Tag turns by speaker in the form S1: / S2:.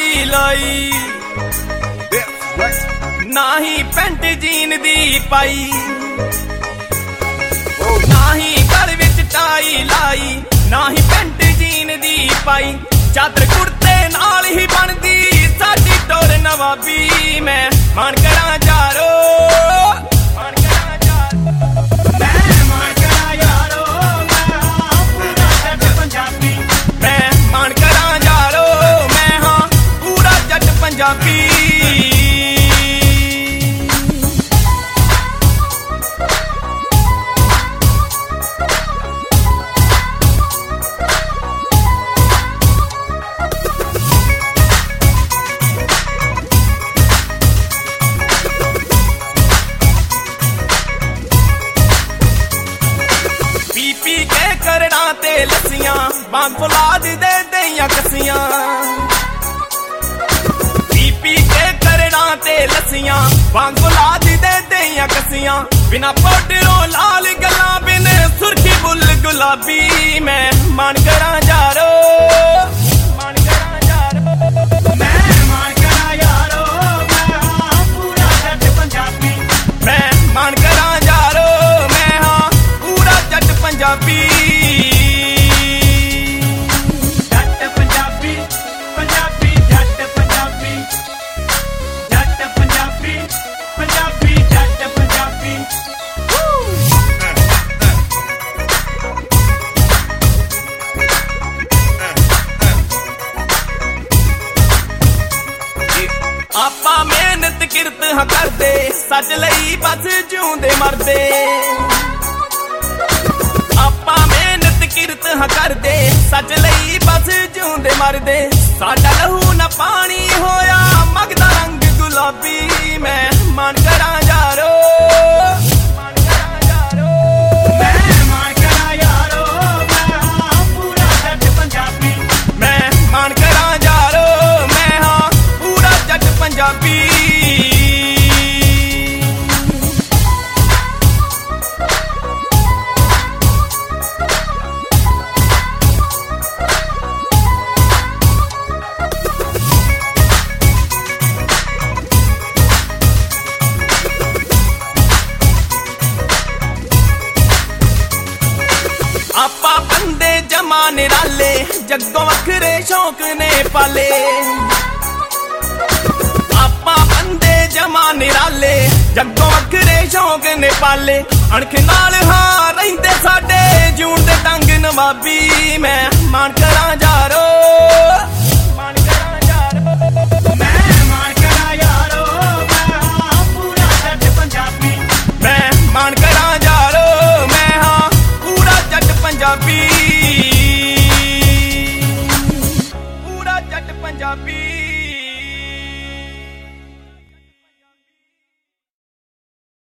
S1: tie लाई ना ही pant gene दी पाई ना ही गल विच टाई लाई ना ही पैंट जीन दी पाई चादर कुर्ते नाल ही बनदी साडी टोर नवाबी मैं मान करा यारो बांग फुलाद दे दियां कसियां पी के करना ते लसियां बांग फुलाद दे दियां कसियां बिना पाउडरों लाल गल्ला बिन सुर्खी बुल गुलाबी मैं मान करा यारो मान करा यारो मैं मान करा यारो मैं पूरा जट पंजाबी मैं मान करा यारो मैं हां पूरा जट पंजाबी आपा मेहनत किरत हाँ करदे सच लई बस जिउंदे मरदे आपा मेहनत किरत हाँ करदे सच लई बस जिउंदे मरदे साडा लहू ना पानी होया मगदा रंग गुलाबी मैं मान करा यारो मान करा यारो मैं मान करा यारो मैं पूरा जट पंजाबी मैं मान करा यारो मैं हाँ पूरा जट पंजाबी आपा बंदे जमा निराले जग्गों वखरे शौक ने पाले आपा बंदे जमा निराले जग्गों वखरे शौक ने पाले अणख नाल हां रहिंदे साडे जून दे तंग नवाबी मैं मान करा यारो